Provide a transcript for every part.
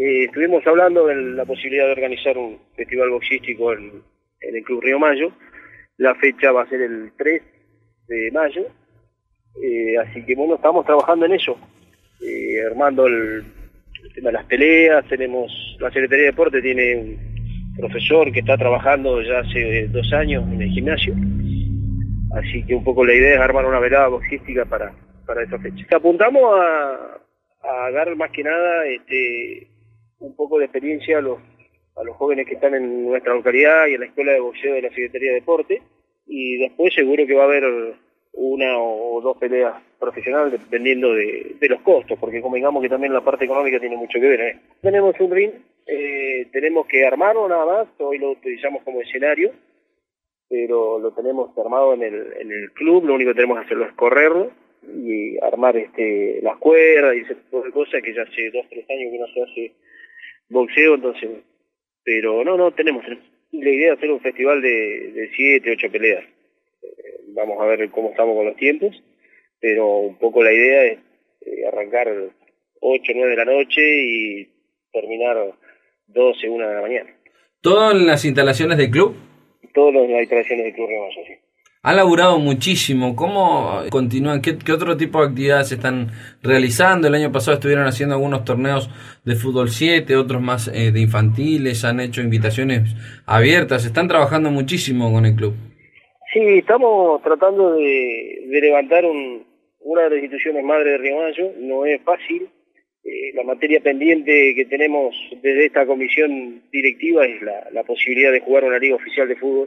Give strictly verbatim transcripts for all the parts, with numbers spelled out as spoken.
Eh, estuvimos hablando de la posibilidad de organizar un festival boxístico en, en el Club Río Mayo. La fecha va a ser el tres de mayo, eh, así que bueno, estamos trabajando en eso, eh, armando el, el tema de las peleas. Tenemos, la Secretaría de Deporte tiene un profesor que está trabajando ya hace dos años en el gimnasio, así que un poco la idea es armar una velada boxística para, para esa fecha. Apuntamos a, a dar más que nada este, un poco de experiencia a los, a los jóvenes que están en nuestra localidad y en la Escuela de Boxeo de la Secretaría de Deporte, y después seguro que va a haber una o dos peleas profesionales dependiendo de, de los costos, porque convengamos que también la parte económica tiene mucho que ver, ¿eh? Tenemos un ring, eh, tenemos que armarlo nada más, hoy lo utilizamos como escenario, pero lo tenemos armado en el, en el club. Lo único que tenemos que hacerlo es correrlo y armar este las cuerdas y ese tipo de cosas, que ya hace dos, tres años que no se hace boxeo, entonces, pero no, no, tenemos, tenemos. La idea es hacer un festival de, de siete, ocho peleas. Eh, vamos a ver cómo estamos con los tiempos, pero un poco la idea es eh, arrancar ocho, nueve de la noche y terminar doce, una de la mañana. ¿Todo en las instalaciones del club? Todas las instalaciones del Club Río Mayo, sí. Han laburado muchísimo. ¿Cómo continúan? ¿Qué, qué otro tipo de actividades están realizando? El año pasado estuvieron haciendo algunos torneos de fútbol siete, otros más eh, de infantiles, han hecho invitaciones abiertas, están trabajando muchísimo con el club. Sí, estamos tratando de, de levantar un, una de las instituciones madre de Río Mayo. No es fácil. Eh, la materia pendiente que tenemos desde esta comisión directiva es la, la posibilidad de jugar una liga oficial de fútbol,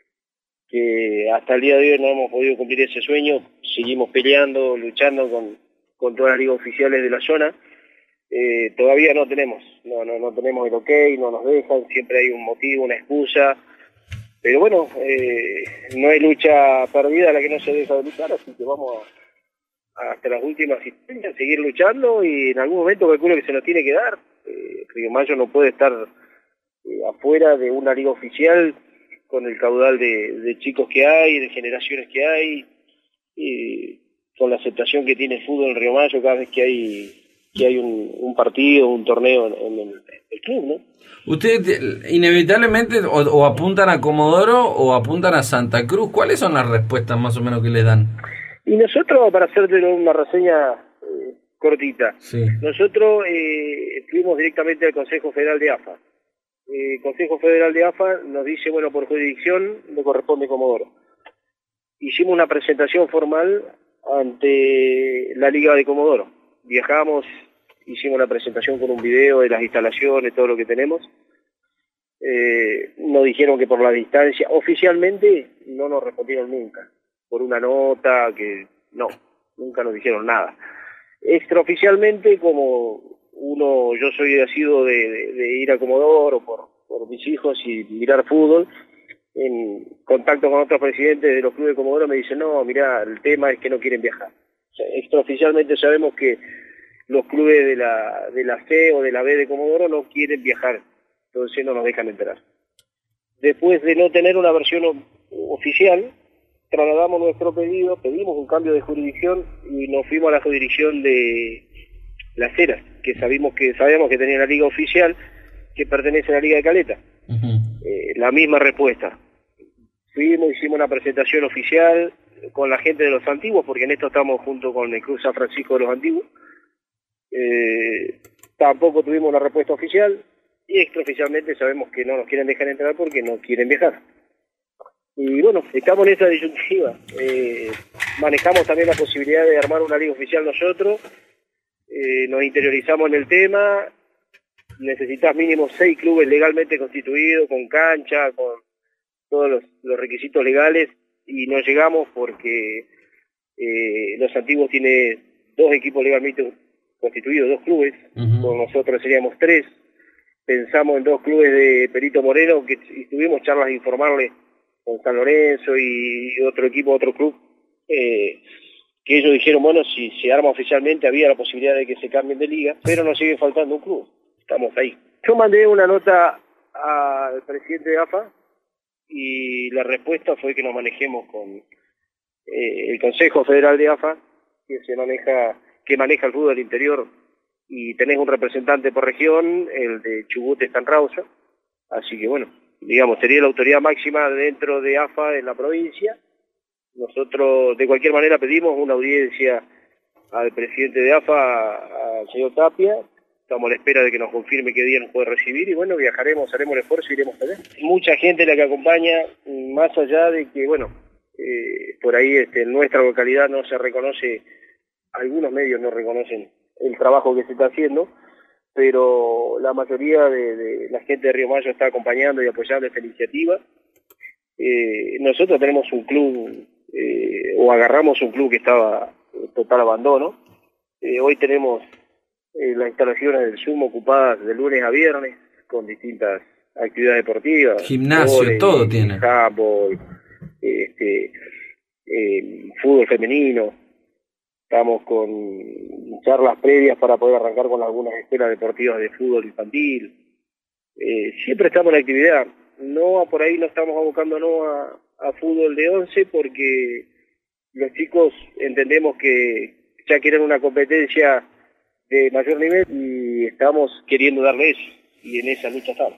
que hasta el día de hoy no hemos podido cumplir ese sueño. Seguimos peleando, luchando con, con todas las ligas oficiales de la zona. Eh, todavía no tenemos, no, no, no tenemos el ok, no nos dejan, siempre hay un motivo, una excusa, pero bueno, eh, no hay lucha perdida la que no se deja de luchar, así que vamos a, hasta las últimas instancias, seguir luchando, y en algún momento calculo que se nos tiene que dar. Eh, Río Mayo no puede estar eh, afuera de una liga oficial con el caudal de, de chicos que hay, de generaciones que hay, y con la aceptación que tiene el fútbol en Río Mayo cada vez que hay que hay un, un partido, un torneo en, en el, el club, ¿no? ¿Ustedes inevitablemente o, o apuntan a Comodoro o apuntan a Santa Cruz? ¿Cuáles son las respuestas más o menos que les dan? Y nosotros, para hacerte una reseña eh, cortita, sí. nosotros eh, fuimos directamente al Consejo Federal de A F A. El Consejo Federal de A F A nos dice, bueno, por jurisdicción le corresponde Comodoro. Hicimos una presentación formal ante la Liga de Comodoro. Viajamos, hicimos una presentación con un video de las instalaciones, todo lo que tenemos. Eh, nos dijeron que por la distancia, oficialmente no nos respondieron nunca, por una nota que no, nunca nos dijeron nada. Extraoficialmente, como uno, yo soy asiduo de, de, de ir a Comodoro por, por mis hijos y mirar fútbol, en contacto con otros presidentes de los clubes de Comodoro me dicen, no, mirá, el tema es que no quieren viajar. O sea, extraoficialmente sabemos que los clubes de la, de la C o de la B de Comodoro no quieren viajar, entonces no nos dejan entrar. Después de no tener una versión oficial, trasladamos nuestro pedido, pedimos un cambio de jurisdicción y nos fuimos a la jurisdicción de Las Heras, que sabíamos que sabíamos que tenía una liga oficial que pertenece a la Liga de Caleta. Uh-huh. Eh, la misma respuesta. Fuimos, hicimos una presentación oficial con la gente de los antiguos, porque en esto estamos junto con el Club San Francisco de los Antiguos. Eh, tampoco tuvimos una respuesta oficial, y extraoficialmente sabemos que no nos quieren dejar entrar porque no quieren viajar. Y bueno, estamos en esa disyuntiva. Eh, manejamos también la posibilidad de armar una liga oficial nosotros. Eh, nos interiorizamos en el tema. Necesitas mínimo seis clubes legalmente constituidos, con cancha, con todos los, los requisitos legales, y no llegamos porque eh, los antiguos tiene dos equipos legalmente constituidos, dos clubes. Uh-huh. Con nosotros seríamos tres. Pensamos en dos clubes de Perito Moreno, que y tuvimos charlas de informarle con San Lorenzo y otro equipo, otro club, eh, que ellos dijeron, bueno, si se arma oficialmente había la posibilidad de que se cambien de liga, pero nos sigue faltando un club. Estamos ahí. Yo mandé una nota al presidente de A F A y la respuesta fue que nos manejemos con eh, el Consejo Federal de A F A, que se maneja, que maneja el fútbol del interior y tenés un representante por región, el de Chubut está en Rausa, así que bueno, digamos, sería la autoridad máxima dentro de A F A en la provincia. Nosotros de cualquier manera pedimos una audiencia al presidente de A F A, al señor Tapia. Estamos a la espera de que nos confirme qué día nos puede recibir y bueno, viajaremos, haremos el esfuerzo y iremos allá. Mucha gente la que acompaña, más allá de que, bueno, eh, por ahí este, en nuestra localidad no se reconoce, algunos medios no reconocen el trabajo que se está haciendo, pero la mayoría de, de la gente de Río Mayo está acompañando y apoyando esta iniciativa. Eh, nosotros tenemos un club, eh, o agarramos un club que estaba en total abandono. Eh, hoy tenemos eh, las instalaciones del Zoom ocupadas de lunes a viernes con distintas actividades deportivas. Gimnasio, vóley, todo tiene. handball, este, eh, fútbol femenino. Estamos con charlas previas para poder arrancar con algunas escuelas deportivas de fútbol infantil. Eh, siempre estamos en actividad. No, por ahí no estamos abocándonos a, a fútbol de once porque los chicos entendemos que ya quieren una competencia de mayor nivel y estamos queriendo darle eso, y en esa lucha estamos.